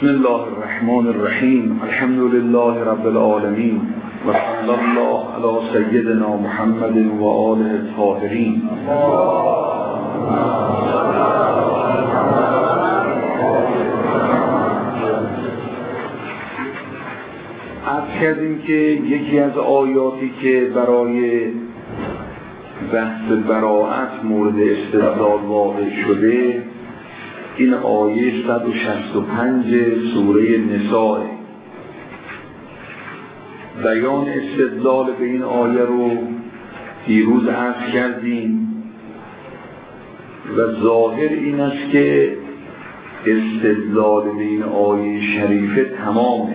بسم الله الرحمن الرحیم. الحمد لله رب العالمین و صلی الله علی سیدنا محمد و آله الطاهرین. عرض کردیم که یکی از آیاتی که برای بحث براءت مورد استدلال واقع شده این آیه 165 سوره نساء. بیان استدلال به این آیه رو دیروز عرض کردیم و ظاهر این است که استدلال به این آیه شریفه تمامه.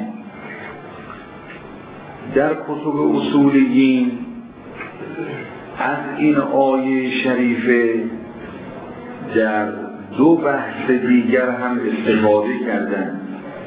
در کتب اصولیین از این آیه شریفه در دو بحث دیگر هم استفاده کردن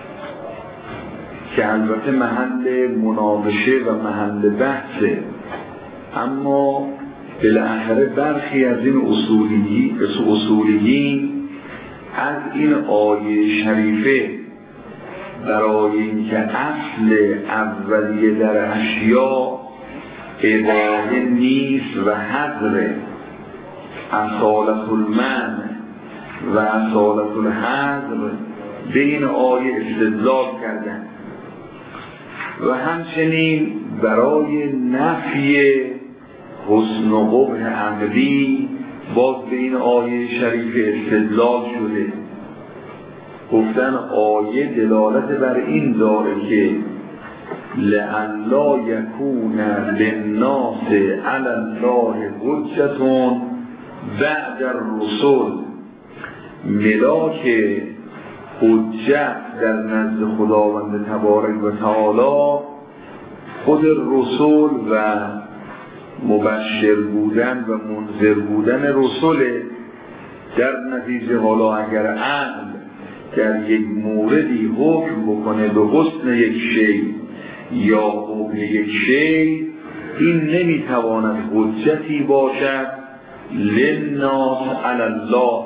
که البته محل مناقشه و محل بحثه، اما بالاخره برخی از این اصولیین از این آیه شریفه برای اینکه اصل اولیه در اشیاء اباحه نیست و حظر اصالت المنع و اصالت الحظر به این آیه استدلال کردن و همچنین برای نفی حسن و قبح عملی باز به این آیه شریف استدلال شده. گفتن آیه دلالت بر این داره که لئلا یکون للناس علی الله حجة بعد الرسل، ملاک حجت در نزد خداوند تبارک و تعالی خود رسول و مبشر بودن و منذر بودن رسوله. در نتیجه حالا اگر عقل در یک موردی حکم بکنه به حسن یک شی یا قبح یک شی، این نمیتواند حجتی باشد للناس علی الله،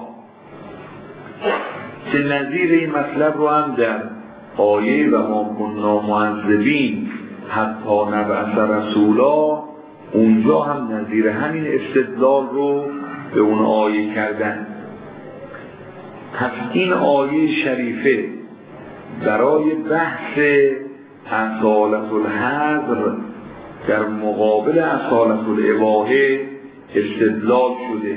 که نظیر این مطلب رو هم در آیه و ما کنا معذبین حتی نبعث رسولا اونجا هم نظیر همین استدلال رو به اون آیه کردن. پس این آیه شریفه برای بحث اصالت الحظر در مقابل اصالت الاباحه استدلال شده،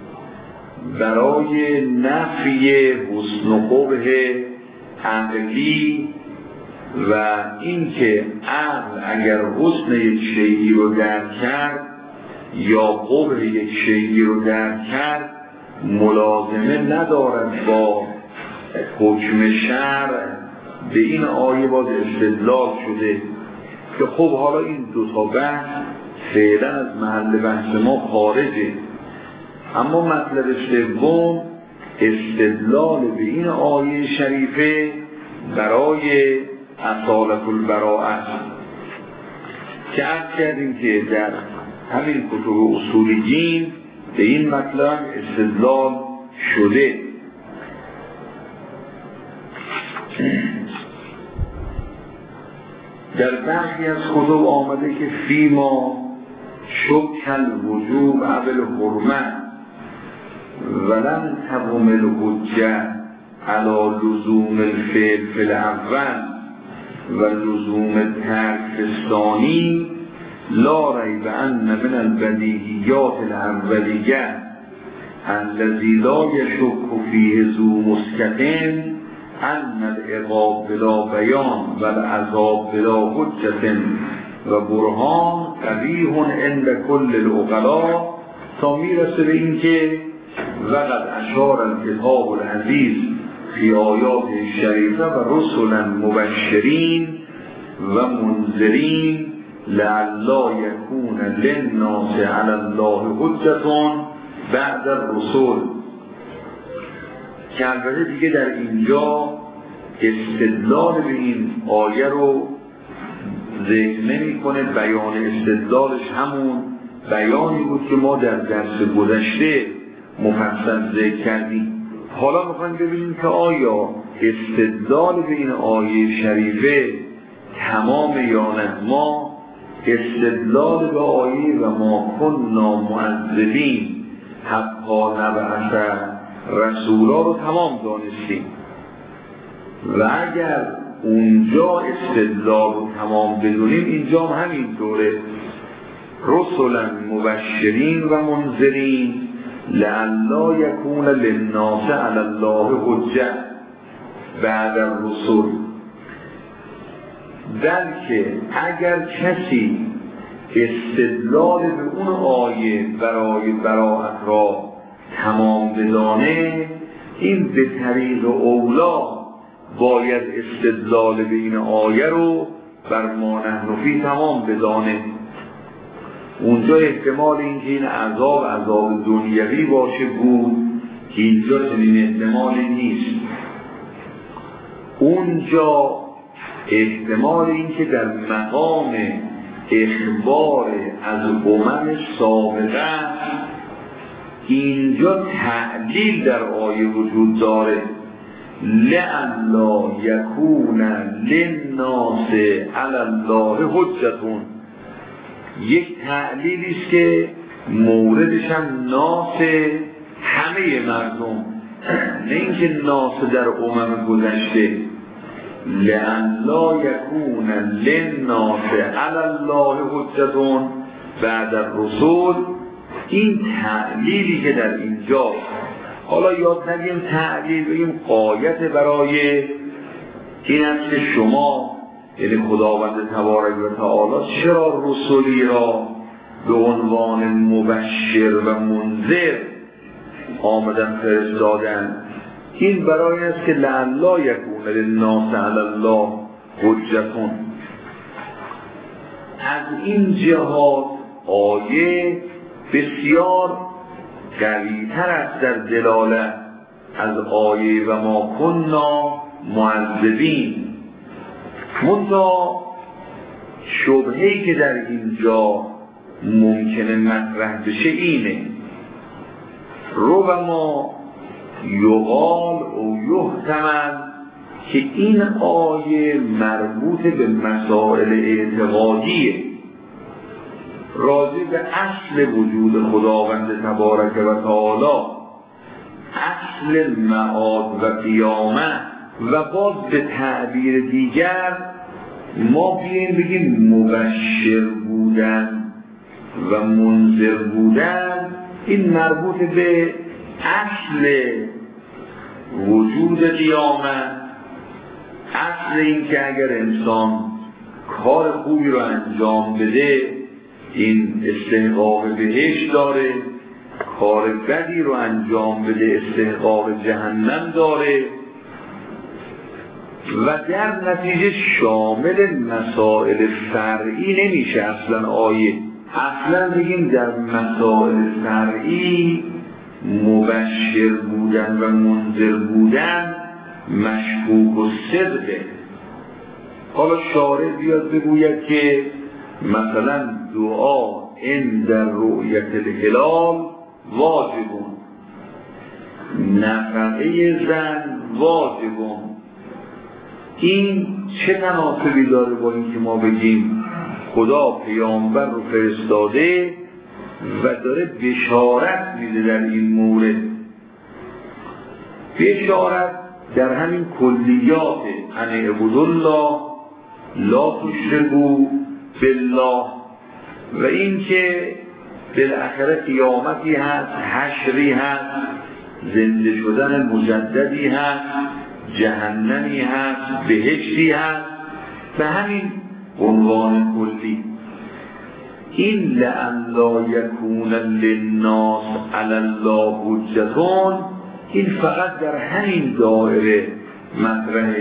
برای نفی حسن و قبح عقلی و اینکه عقل اگر حسن یک شیئی رو درک کرد یا قبح یک شیئی رو درک کرد ملازمه ندارد با حکم شرع. به این آیه باز استدلال شده که خب حالا این دوتا بحث فعلا از محل بحث ما خارجه، اما مطلب سوم استدلال به این آیه شریفه برای اصالت البراءت که عرض کردیم که در همین کتب اصولیین به این مطلب استدلال شده. در برخی از کتب آمده که فیما شکل وجوب اول حرمت ولن تقم الحجه علی لزوم الفعل فی الاول و لزوم الترک فی الثانی، لا ریب ان من البدیهیات الاولیه الذی لا یشک فیه ذو مسکت ان العقاب بلا بیان و العذاب بلا حجة و برهان قبیح عند کل العقلاء، تا میرسه به این که وقد اشار الکتاب العزیز فی آیات شریفه و رسلا مبشرین و منذرین لعلا یکون للناس علی الله حجة بعد الرسل، که البته دیگه در اینجا استدلال به این آیه رو ذکر نمی کنه. بیان استدلالش همون بیانی بود که ما در درس گذشته مفصل ذکر کردیم. حالا میخوایم ببینیم که آیا استدلال به این آیه شریفه تمام یا نه؟ ما استدلال به آیه و ما کننا معذبین حتی نبعث رسولا رو تمام دانستیم و اگر اونجا استدلال رو تمام بدونیم اینجا هم همینطوره. رسلا مبشرین و منذرین لئلا یکون للناس علی الله حجة بعد الرسل، بلکه اگر کسی استدلال به اون آیه برای براءت را تمام بدانه، این به طریق اولا باید استدلال به این آیه رو بر ما نحن فی تمام بدانه. اونجا احتمال اینکه این عذاب دنیوی باشه بود که اینجا چنین احتمالی نیست. اونجا احتمال اینکه در مقام اخبار از امم سابقه اینجا تعلیل در آیه وجود داره، لئلا یکون للناس علی الله حجة، یک تعلیلی است که موردش هم ناس همه مردم، نه اینکه ناس در امم گذشته. لئلا یکون للناس علی الله حجة بعد الرسل، این تعلیلی که در اینجا، حالا یاد نگیم تعلیل، بگیم قایت برای این است که شما، یعنی خداوند تبارک و تعالی چرا رسولی را به عنوان مبشر و منذر آمدن فرستادن؟ این برای است که لعلا یکون للناس علی الله حجة. از این جهات آیه بسیار قوی‌تر است در دلالت از آیه و ما کننا معذبین. منتها شبهه‌ای که در اینجا ممکنه مطرح بشه اینه، ربما یقال او یحتمل که این آیه مربوط به مسائل اعتقادیه، راجع به اصل وجود خداوند تبارک و تعالی، اصل معاد و قیامت، و باز به تعبیر دیگر ما بیاییم بگیم مبشر بودن و منذر بودن، این مربوط به اصل وجود قیامت، اصل این که اگر انسان کار خوبی رو انجام بده این استحقاق بهشت داره، کار بدی رو انجام بده استحقاق جهنم داره، و در نتیجه شامل مسائل فرعی نمیشه اصلا آیه. اصلا بگیم در مسائل فرعی مبشر بودن و منذر بودن مشکوک و صدقه. حالا شارع بیاد بگوید که مثلا دعا عند رؤیت الهلال واجبون، نفقه زن واجبون، این چه تناسبی داره با این که ما بگیم خدا پیامبر رو فرستاده و داره بشارت میده در این مورد؟ بشارت در همین کلیات ان اعبدوا الله لا تشرکوا بالله، و این که بالاخره قیامتی هست، حشری هست، زنده شدن مجددی هست، جهنمی هست، بهشتی هست، به همین عنوان کلی. این لئلا یکون للناس علی الله حجة، این فقط در همین دایره مطرحه،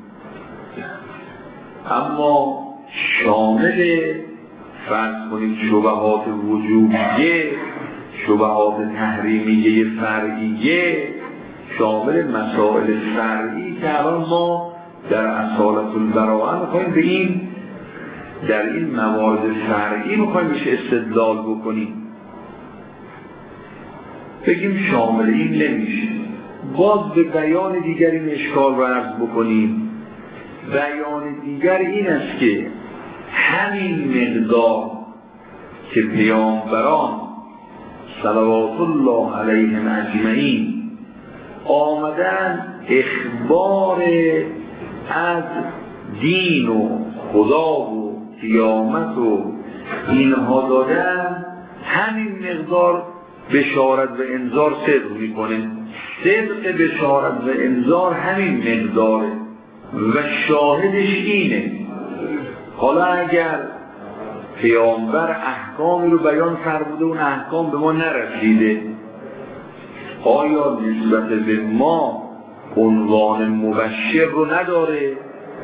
اما شامل فرض کنید شبهات وجودیه، شبهات تحریمیه فرعیه، شامل مسائل فرعی که الان ما در اصالت البراءه میخوایم به این، در این موارد فرعی میخوایم بهش استدلال بکنیم، بگیم شامل این نمیشه. باز به بیان دیگر این اشکال رو عرض بکنیم. بیان دیگر این است که همین مقدار که پیامبران صلوات الله علیهم اجمعین آمدن اخبار از دین و خدا و قیامت و اینها دادن، همین مقدار بشارت و انذار صدق میکنه. صدق بشارت و انذار همین مقداره و شاهدش اینه. حالا اگر پیامبر احکامی رو بیان فرموده اون احکام به ما نرسیده، آیا نسبت به ما عنوان مبشر رو نداره؟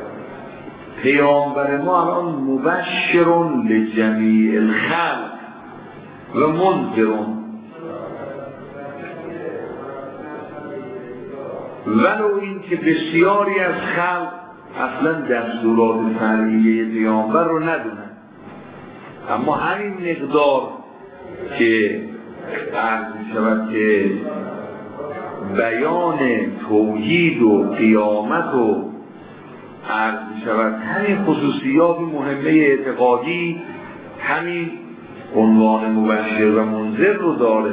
پیامبر ما الان مبشرون لجمیع الخلق و منذرون، ولو این که بسیاری از خلق اصلا دستورات فرعیه پیامبر رو ندونن، اما همین مقدار که عرض شود که بیان توحید و قیامت و عرض شود همین خصوصیات مهمه اعتقادی همین عنوان مبشر و منذر رو داره.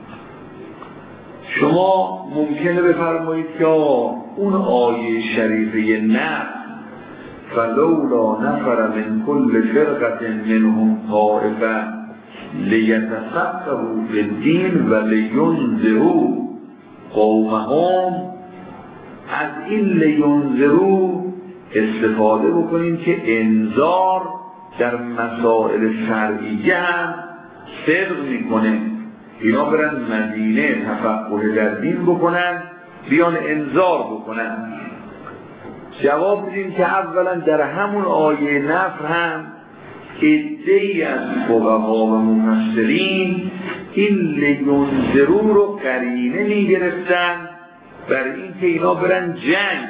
شما ممکنه بفرمایید که اون آیه شریفه نفس فلولا نفر من کل فرقة منهم طائفة لیتفقهوا فی الدین و لینذروا قومهم، از این لینذروا استفاده بکنیم که انذار در مسائل فرعیه هم صدق میکنه. اینا برن مدینه تفقه در دین بکنن، بیان انذار بکنن. جواب بدیم که اولا در همون آیه نفر هم عده‌ای از فقها و مفسرین این لینذروا رو قرینه میگرفتن بر این که اینا برن جنگ،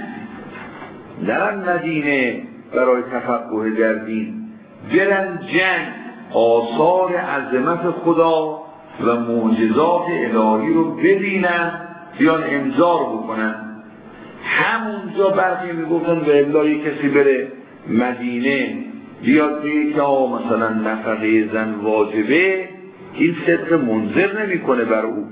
درن مدینه برای تفقه در دین، برن جنگ، آثار عظمت خدا و معجزات الهی رو ببینن، بیان انذار بکنن. همونجا برخی میگفتن و الا کسی بره مدینه بیاد بگه که مثلا نفقه زن واجبه، این صدق منذر نمیکنه بر او.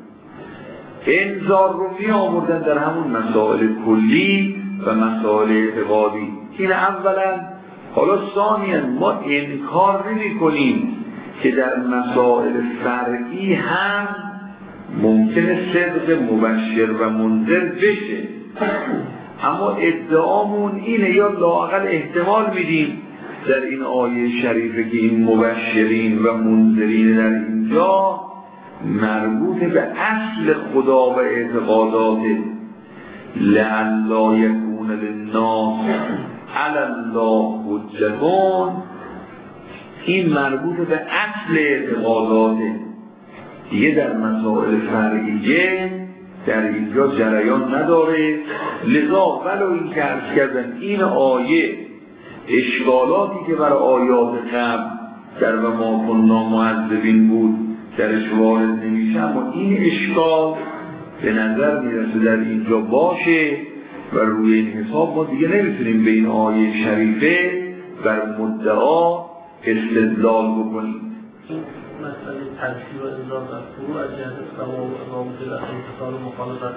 انذار رو می آوردن در همون مسائل کلی و مسائل اعتقادی. این اولا. حالا ثانیاً ما انکار نمی کنیم که در مسائل فرعی هم ممکنه صدق مبشر و منذر بشه، اما ادعامون اینه یا لااقل احتمال میدیم در این آیه شریفه که این مبشرین و منذرین در اینجا مربوط به اصل خدا و اعتقاداته. لعلی یکون للناس علی الله حجة، این مربوط به اصل اعتقاداته دیگه، در مسائل فرعیه در اینجا جریان نداره. لذا ولو این که عرض کردن این آیه اشکالاتی که برای آیات قبل در و ما کنا معذبین بود درش وارد نمیشه، اما این اشکال به نظر میرسه در اینجا باشه و روی این حساب ما دیگه نمیتونیم به این آیه شریفه بر مدعا استدلال بکنیم. مسئله تفسیر و انذار در فرو از جهت ثواب و انتصار و مخالفت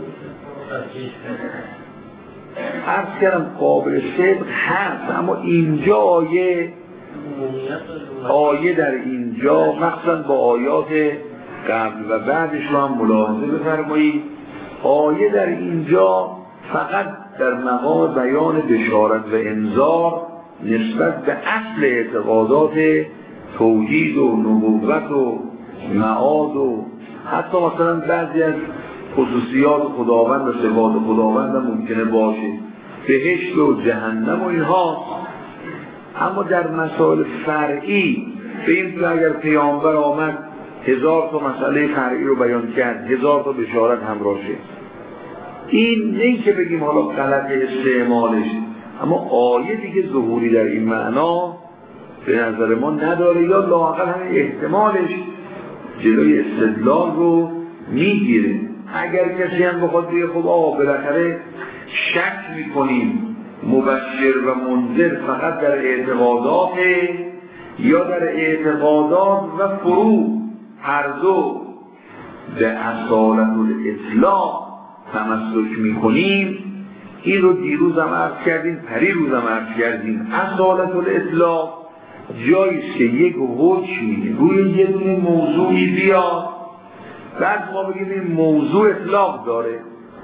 عرض کردم قابل صدق هست، اما اینجا آیه در اینجا مخصوصا با آیات قبل و بعدش رو هم ملاحظه بفرمایید. آیه در اینجا فقط در مقام بیان بشارت و انذار نسبت به اصل اعتقادات توحید و نبوت و معاد و حتی مثلا بعضی از خصوصیات خداوند و صفات خداوند هم ممکنه باشه، بهشت و جهنم و اینها. اما در مسائل فرعی به این که اگر پیامبر آمد 1000 تا مسئله فرعی رو بیان کرد، 1000 تا بشارت همراه شد، این نه که بگیم حالا غلط استعمالش، اما آیه دیگه ظهوری در این معنا به نظر ما نداره، یا لااقل همین احتمالش جلوی استدلال رو میگیره. اگر کسی هم بخواد بگه خب آقا بالاخره شک میکنیم مبشر و منذر فقط در اعتقادات یا در اعتقادات و فروع هر دو به اصالت الاطلاق تمسک میکنیم، این رو دیروز هم عرض کردیم، پریروز هم عرض کردیم. اصالت الاطلاق جاییست که یک حکمی روی یک موضوعی بیاد، بعد ما بگیم این موضوع اطلاق داره.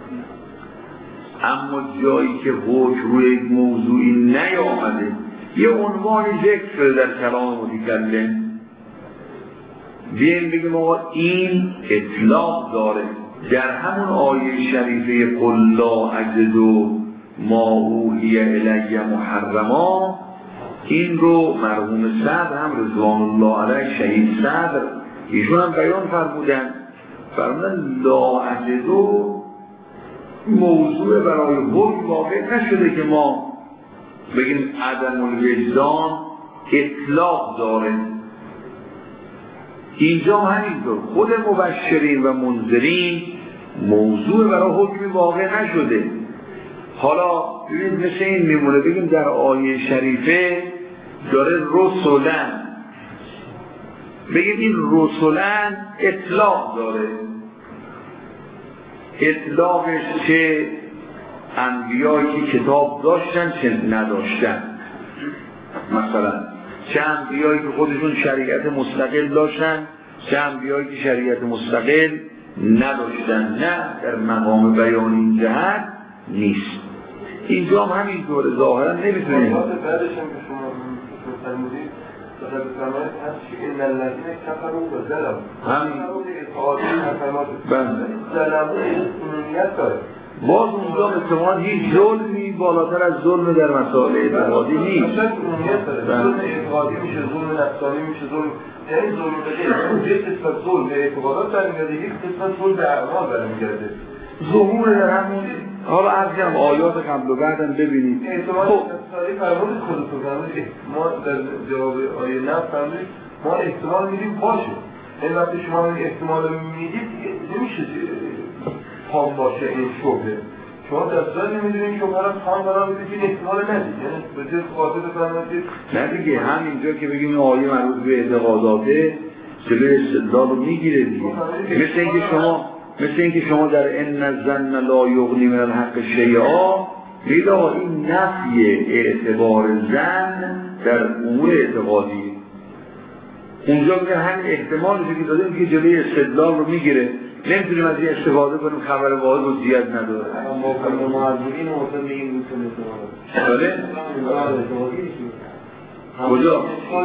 اما جایی که حکم روی یک موضوعی نیامده، یه عنوانی ذکر شده در کلام متکلم، بیاییم بگیم آقا این اطلاق داره. در همون آیه شریفه قل لا اجد ما اوحی الی محرما، این رو مرحوم صدر هم رضوان الله علیه شهید صدر ایشون هم بیان فرمودن لا اجد موضوع برای حکم واقع نشده که ما بگیم عدم الوجدان اطلاق داره. اینجا همینطور خود مبشرین و منذرین موضوع برای حکم واقع نشده. حالا ببینید مثل این میمونه بگیم در آیه شریفه داره رسولن، بگیم این رسولن اطلاق داره. اطلاقش چه انبیایی که کتاب داشتن چه نداشتن، مثلا چه انبیایی که خودشون شریعت مستقل داشتن چه انبیایی که شریعت مستقل نداشتن، نه در مقام بیان این جهت نیست. اینجا هم همینطوره ظاهرا نمیتونیم بعدش هم که شما فرمودید در فرمایش هست که ان الذين كفروا وظلموا همین اعتقادی فرمایش ظلموا عمومیت داره. باز اونجا مثلا هیچ ظلمی بالاتر از ظلم در مسائل اعتقادی نیست. اصلا عمومیت داره. ظلم اعتقادی میشه، ظلم نفسانی میشه، ظلم یعنی ظلم به یک قسمت ظلم به اعتقادات برمیگرده، یک قسمت ظلم به اعمال برمیگرده. ظهور در همون حالا از هم آیات قبل و بعدم ببینید. احتمال اقتصادی فرمودید خودتون فرمودید ما در جواب آیه نه فرمودید ما احتمال میدیم باشه. این وقتی شما این احتمال رو میدید نمیشه تام باشه این شبه. شما دستور نمیدونید شبه را تام قرار بدید این احتمال ندید، یعنی به جز قاطع فرمودید نه دیگه. همینجا که بگیم این آیه مربوط به اعتقاداته جلوی استدلال رو میگیره دیگه. مثل اینکه شما در ان الظن لا یغنی من الحق شیئا، میگه این نفی اعتبار ظن در امور اعتقادی. اونجا میگه همین احتمالش که دادیم که جلوی استدلال رو میگیره، نمیتونیم از این استفاده کنیم خبر واحد رو زیاد نداره. اما کل معذورین واسه میگیم میتونه استفاده. بله؟ کجا؟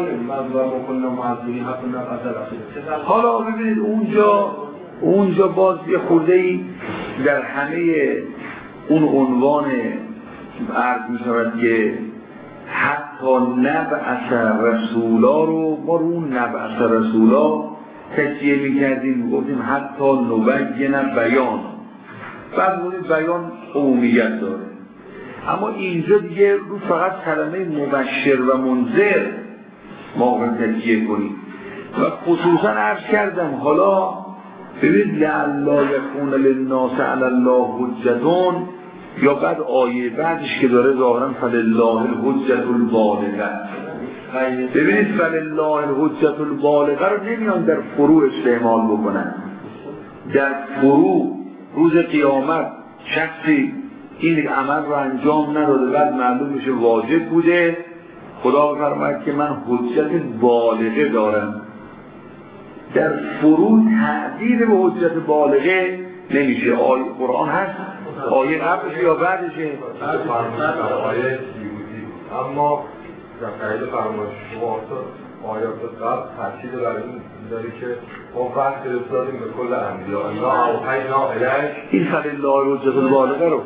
حالا ببینید اونجا باز یه خورده‌ای در همه اون عنوان عرض می‌شود که حتی نبعث رسولا رو ما رو اون نبعث رسولا تجزیه می‌کردیم، گفتیم حتی نبین بیان، بعد اون بیان عمومیت داره. اما اینجا دیگه رو فقط کلمه مبشر و منذر ما تجزیه کنیم و خصوصا عرض کردم حالا ببینید لعلا یکون للناس علی الله حجة، یا بعد آیه بعدش که داره ظاهرا فلله الحجة البالغه. ببینید فلله الحجة البالغه رو نمیان در فروع استعمال بکنن. در فروع روز قیامت شخصی این عمل رو انجام نداده بعد معلوم میشه واجب بوده، خدا فرماید که من حجت بالغه دارم. در فروع تعبیر به حجت بالغه نمیشه. آیه قرآن هست، آیه قبلش یا بعدشه؟ آیه اما در قید فرمایش شما آیات قبل تاکید بر این داره که ما وقت رسالیم به کل انبیا الله اوحینا الیک. این فلله الحجة البالغه رو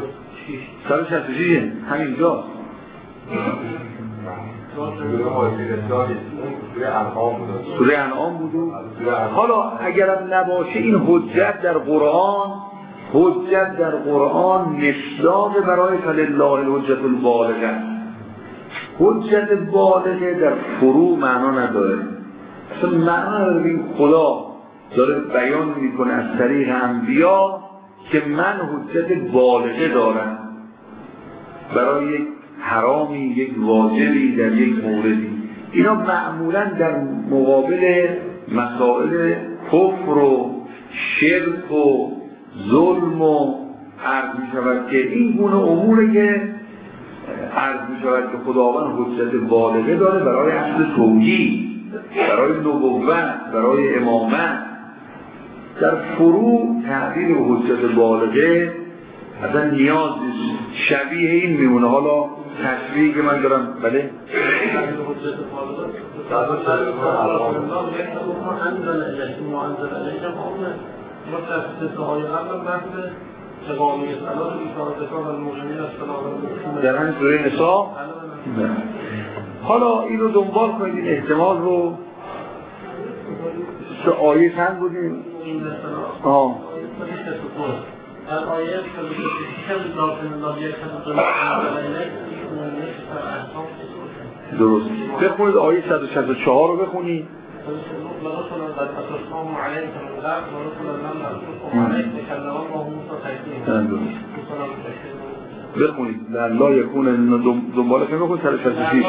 166 همینجا سوره انعام بود. حالا اگرم نباشه این حجت در قرآن مصداق برای فلله الحجة البالغه. حجت بالغه در فروع معنا نداره، اصلا معنا نداره این خدا داره بیان میکنه از طریق انبیا که من حجت بالغه دارم برای یک حرامی، یک واجبی در یک موردی. اینا معمولا در مقابل مسائل کفر و شرک و ظلم و عرض می شود که این گونه اموره که عرض می شود که خداوند حجت بالغه داره برای اصل توحید، برای نبوت، برای امامت. در فروع تعبیر حجت بالغه اصلا نیاز شبیه این میمونه. حالا تشبیهی که من دارم بله در همین سوره نساء. حالا این رو دنبال کنید، این احتمال رو چه آیه چند بودیم؟ درست. بخونید آیه 164 رو بخونید. بخونید لا یکون دنباله که بخونید 166.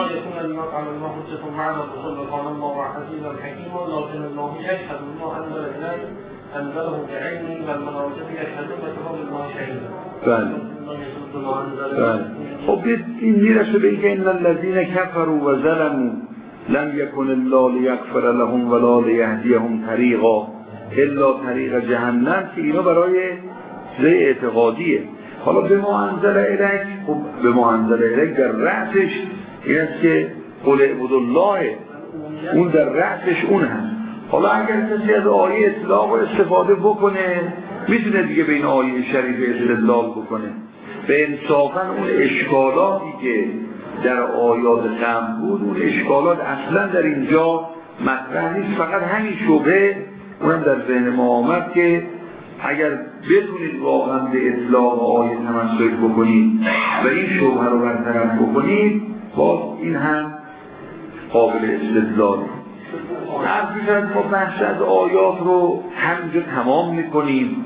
خب این میرسه به اینکه ان الذین کفروا و ظلموا لم یکن الله لیغفر لهم ولا لیهدیهم طریقا الا طریق جهنم، که اینا برای چیز اعتقادیه. حالا به ما انزل الیک، خب به ما انزل الیک در رأسش این است که قل اعبدوا الله، اون در رأسش اون هست. حالا اگر کسی از آیه اطلاق و استفاده بکنه میتونه دیگه به این آیه شریف استدلال بکنه. به انصافا اون اشکالاتی که در آیات قبل بود، اون اشکالات اصلا در اینجا مطرح نیست. فقط همین شبهه اونم در ذهن ما آمد که اگر بتونید واقعا به اطلاق آیه تمسک بکنید و این شبهه رو برطرف بکنید، باز این هم قابل استدلاله. عرض می‌کنم ما بحث از آیات رو همینجا تمام میکنیم.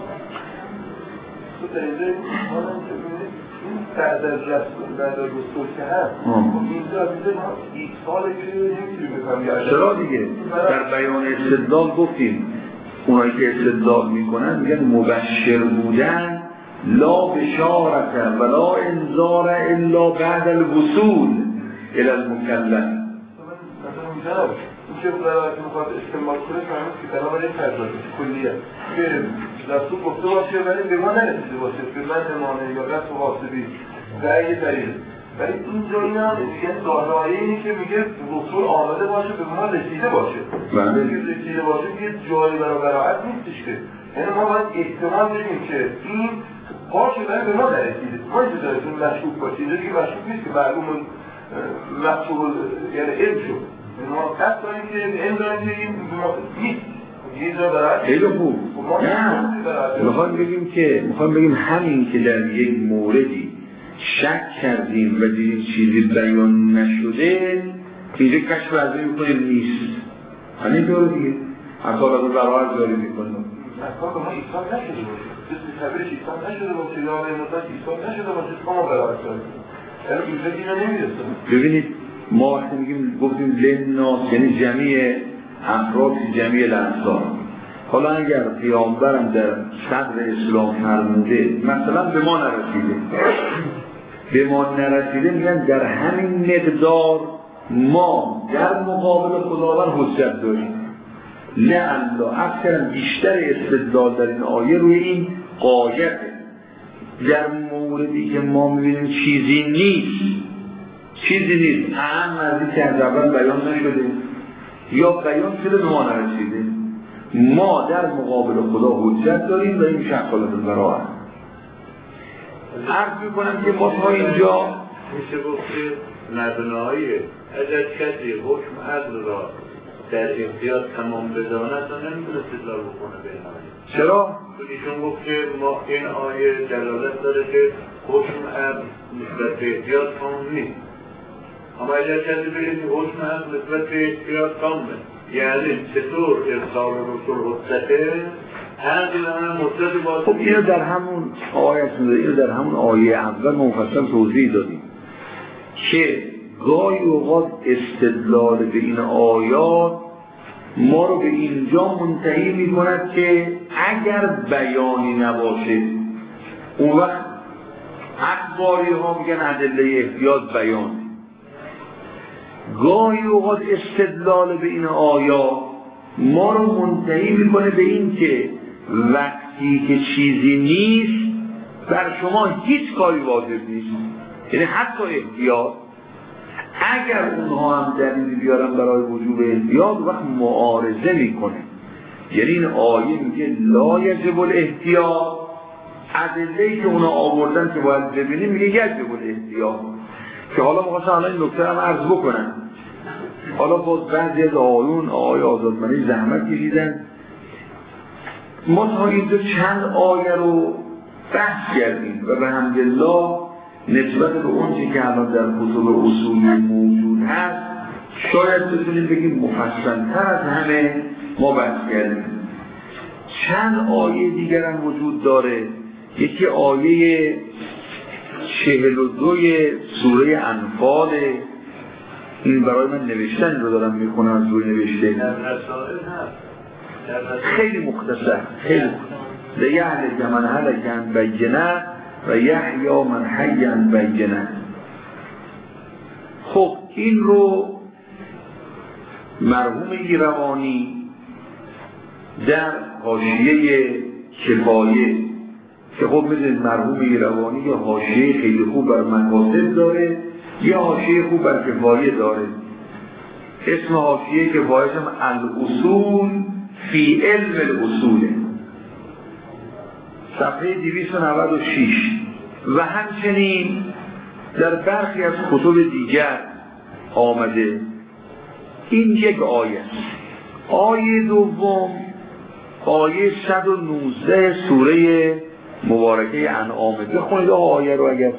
بعد از رسول که هست اینجا ساله که نمیتونیم بکنم. چرا دیگه در بیان استدلال گفتیم اونایی که استدلال میکنن میگن مبشر بودن لا بشارت ولا انذار الا بعد الوصول الى المکلف. این که برای که میخواد استعمال کنه فهمید که بنابراین فرضاتی کلیه که رسول گفته باشه ولی به ما نرسیده باشه که من امانه یا رسول واصبی در یه طریق. ولی اینجا این هم یه دارایی اینی که میگه رسول آمده باشه به ما رسیده باشه. که رسیده باشه که جایی برای براعت نیستش که. یعنی ما باید احتمال بدیم که این باشه ولی به ما نرسیده. ما اینجا داریم مشکوک باشه. اینجا دیگه مشکوک نیست که معلوم مقصود یعنی علم شد. ما قصد داریم که این داریم که این نیست. خیلی خوب. نه میخوایم بگیم همین که در یک موردی شک کردیم و دیدیم چیزی بیان نشده اینجا کشف از این میکنیم نیست. همین داره دیگه اصلا از براعت داری میکنیم. اصلا ما ایسان نشده باشه جسم طبیرش ایسان نشده باشه یا نمازت ایسان نشده باشه ما براعت داریم. یعنی اینجا دیگه نمیرسه. ببینید ما وقتی میگیم گفتیم لناس یعنی جمعی افراد جمعی الانصار. حالا اگر پیامبرم در صدر اسلام فرموده مثلا به ما نرسیده میگن در همین مقدار ما در مقابل خداوند حجت داریم. لعل اکثر بیشتر استدلال در این آیه روی این قایته. در موردی که ما میبینیم چیزی نیست اهم از که از اول بیان نشده یا بیان شده به ما نرسیده، ما در مقابل خدا حجت داریم و این شخصالت البراءه. عرض میکنم که ما تا اینجا میشه گفت که مبنای اگر کسی حکم عدل را در اختیار تمام بداند و نمیتونه استدلال بکنه به این آیه. چرا؟ ایشون گفت که ما این آیه دلالت داره که حکم عدل نسبت به اختیار تمام نیست. اما اگر کسی بگه که حکم هست نسبت به احتیاط کامله، یعنی چطور ارسال رسول حدثه هر دیدن مدت باید. خب اینو در همون آیه اول مفصل توضیح دادیم که گاهی اوقات استدلال به این آیات ما رو به اینجا منتهی می کند که اگر بیانی نباشه اون وقت اخباری ها میگن ادله احتیاط بیان. گاهی اوقات استدلال به این آیات ما رو منتهی میکنه به این که وقتی که چیزی نیست بر شما هیچ کاری واجب نیست، یعنی حتی احتیاط اگر اونها هم دلیلی بیارن برای وجوب احتیاط وقت معارضه میکنه. یعنی این آیه میگه لا یجب الاحتیاط، ادله‌ای که اونا آوردن که باید ببینیم میگه یجب الاحتیاط. که حالا مخواستم الان این نکته هم عرض بکنم. حالا باز بعضی از آقای آزادمانی زحمت کشیدن، ما تا اینجا چند آیه رو بحث کردیم و به حمدالله نسبت به اون که الان در کتب اصولی موجود هست شاید بتونیم بگیم مفصل‌تر از همه ما بحث کردیم. چند آیه دیگر هم وجود داره. یکی آیه 42 سوره انفال، این برای من نوشتن رو دارم میخونم از روی نوشته، خیلی مختصر، خیلی لیهلک من هلک عن بینه و یحیی من حی عن بینه. خب این رو مرحوم ایروانی در حاشیه کفایه که خب میدونید مرحوم ایروانی یه حاشیه خیلی خوب بر مکاتب داره، یه حاشیه خوب بر کفایه داره. اسم حاشیه کفایه هم الاصول فی علم الاصوله، صفحه 296. و همچنین در برخی از کتب دیگر آمده. این یک آیه است. آیه دوم آیه 119 سوره مبارکه انعام. بخونید آیه رو اگر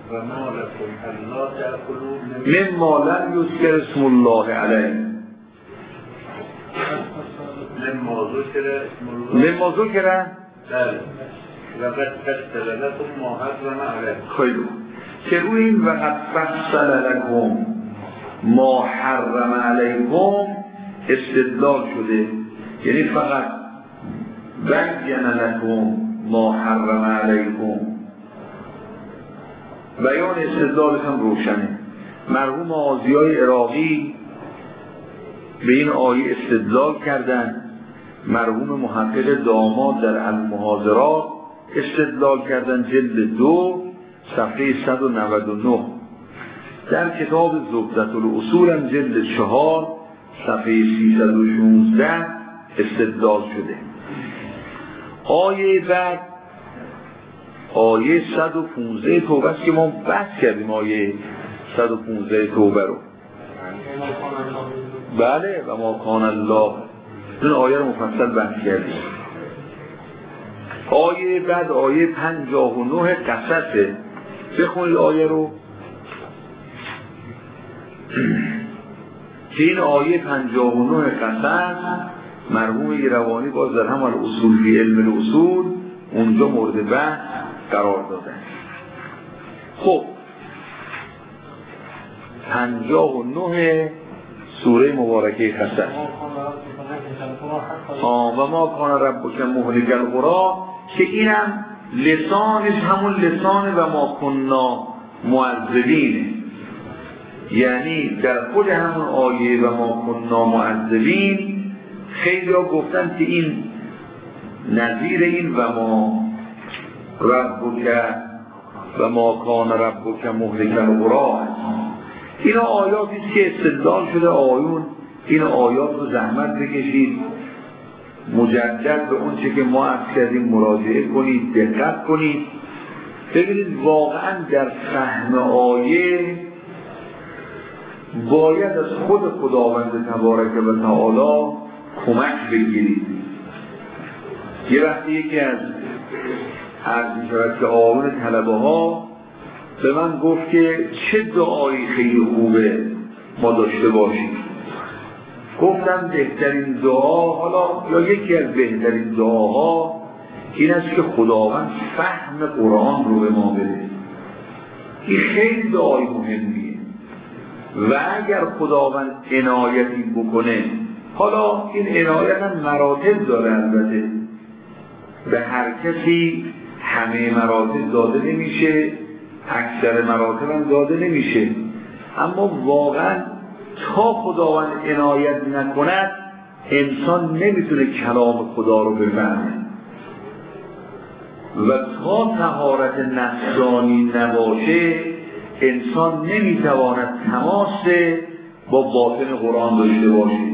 مما لم یذکر اسم الله علیه مما ذکر وقد فصل لكم ما حرم علیکم. خیلی که روی این وقد فصل لكم ما حرم علیکم استدلال شده، یعنی فقط بین لكم ما حرم علیکم، بیان استدلالش هم روشنه. مرحوم آزیای عراقی به این آیه استدلال کردن، مرحوم محقق داماد در المحاضرات استدلال کردن، جلد 2 صفحه 199. در کتاب زبدة الاصول هم جلد 4 صفحه 316 استدلال شده. آیه بعد آیه 115 توبه است که ما بحث کردیم آیه 115 توبه رو. بله و ما کان الله، این آیه رو مفصل بحث کردیم. آیه بعد آیه 59 قصصه. بخونید آیه رو که این آیه 59 قصص مرحوم ایروانی باز در هم الاصول فی علم الاصول اونجا مورد بحث قرار دادن. خب 59 سوره مبارکه قصص و ما کان ربک مهلک القری، که اینم لسانش همون لسان و ما کنا معذبینه، یعنی در خود همون آیه و ما کنا معذبین خیلی ها گفتن که این نظیر این و ما ربک و ما کان ربک مهلک القری است. اینا آیاتی که استدلال شده آیون، این آیات رو زحمت بکشید مجدد به اون چه که ما عرض کردیم مراجعه کنید، دقت کنید، ببینید واقعا در فهم آیه باید از خود خداوند تبارک و تعالی کمک بگیرید. یه وقتی یکی از عرض شود که آیون طلبه ها به من گفت که چه دعایی خیلی خوبه ما داشته باشیم. گفتم بهترین دعا، حالا یا یکی از بهترین دعاها این است که خداوند فهم قرآن رو به ما بده. این خیلی دعای مهمیه و اگر خداوند عنایتی بکنه، حالا این عنایت هم مراتب داره، البته به هر کسی همه مراتب داده نمیشه، اکثر مراتب هم داده نمیشه، اما واقعا تا خداوند عنایت نکند انسان نمیتونه کلام خدا رو بفهمه و تا طهارت نفسانی نباشه انسان نمیتواند تماس با باطن قرآن داشته باشه.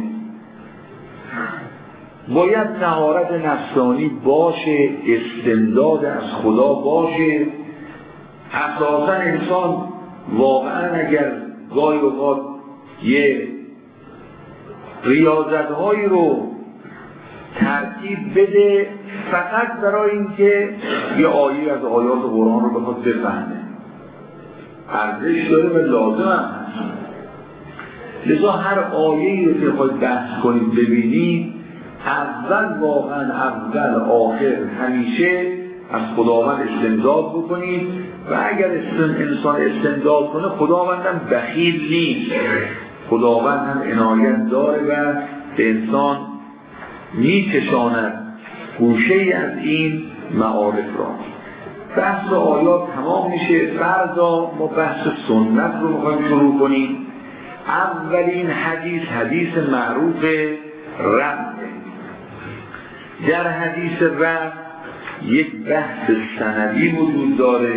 باید طهارت نفسانی باشه، استمداد از خدا باشه. اساسا انسان واقعا اگر گاهی اوقات یه ریاضت‌هایی رو ترتیب بده فقط برای اینکه یه آیه از آیات قرآن رو بخواد بفهمه، ارزش داره و لازم هم هست. لذا هر آیه‌ای رو که بخواید بحث کنید ببینید، اول واقعا اول آخر همیشه از خداوند استمداد بکنید و اگر انسان استمداد کنه خداوند هم بخیل نیست، خداوند هم عنایت داره و به انسان میکشاند گوشه‌ای از این معارف را. بحث آیات تمام میشه. فردا ما بحث سنت رو میخوایم شروع کنیم. اولین حدیث معروف رفع. در حدیث رفع یک بحث سندی وجود داره،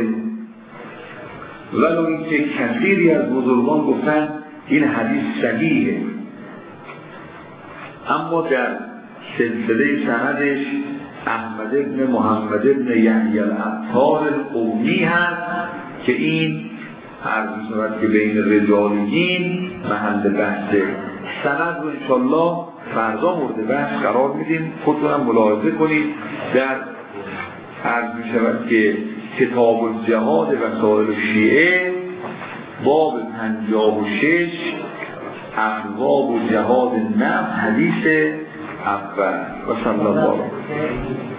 ولو اینکه کثیری از بزرگان گفتن این حدیث صحیحه، اما در سلسله سندش احمد ابن محمد ابن یحیی العطار القومی هست که این عرض می‌شود که بین رجالیین محل بحثه. سند رو انشالله فردا مورد بحث قرار میدیم، خودتونم ملاحظه کنید. در عرض می‌شود که کتاب الجهاد وسائل شیعه باب 56 ابواب جهاد نفس حدیث اول و صلی الله علیه